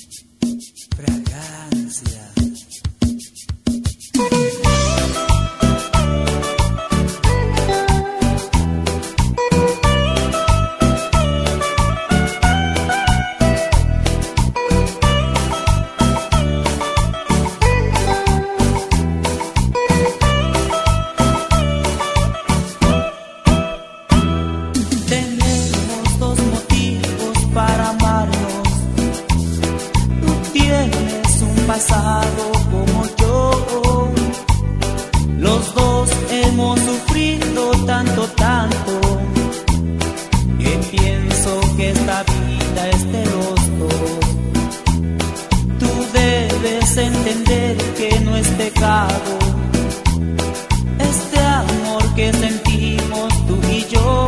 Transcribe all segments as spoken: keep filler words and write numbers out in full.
Fragancia. Tenemos dos motivos para amarnos. Tú tienes un pasado como yo. Los dos hemos sufrido tanto, tanto, que pienso que esta vida es de los dos. Tú debes entender que no es pecado este amor que sentimos tú y yo.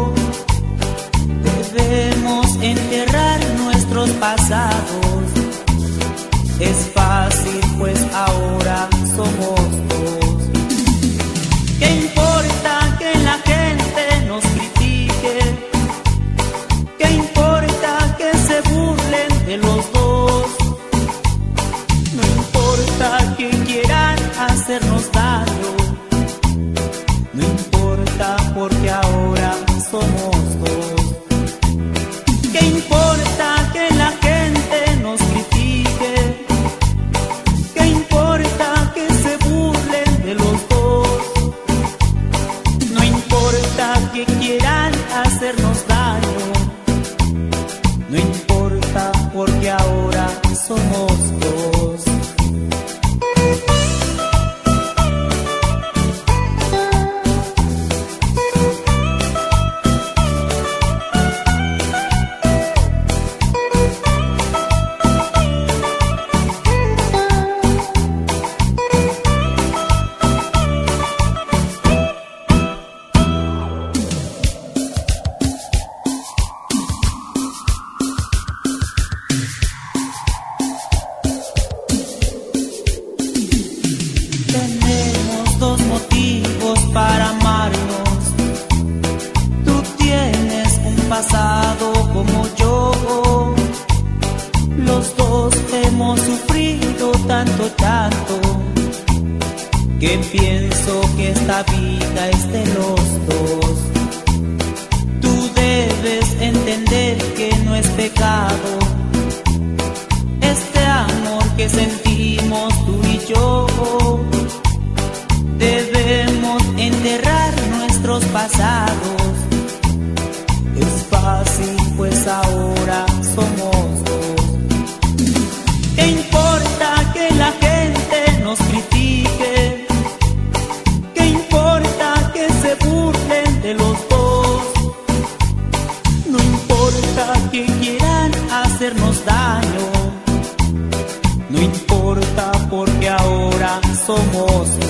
Debemos enterrar nuestros pasados. Es fácil, pues ahora somos dos. ¿Qué importa que la gente nos critique? ¿Qué importa que se burlen de los dos? No importa que quieran hacernos daño. No importa porque ahora somos dos. ¿Qué importa que la gente nos critique? ¿Qué importa que se burlen de los dos? No importa que quieran hacernos daño. No importa porque ahora somos dos. Tenemos dos motivos para amarnos. Tú tienes un pasado como yo. Los dos hemos sufrido tanto, tanto, que pienso que esta vida es de los dos. Tú debes entender que no es pecado este amor que sentimos tú y yo. Debemos enterrar nuestros pasados. Es fácil, pues ahora somos dos. ¿Qué importa que la gente nos critique? ¿Qué importa que se burlen de los dos? No importa que quieran hacernos daño. No importa porque ahora somos dos.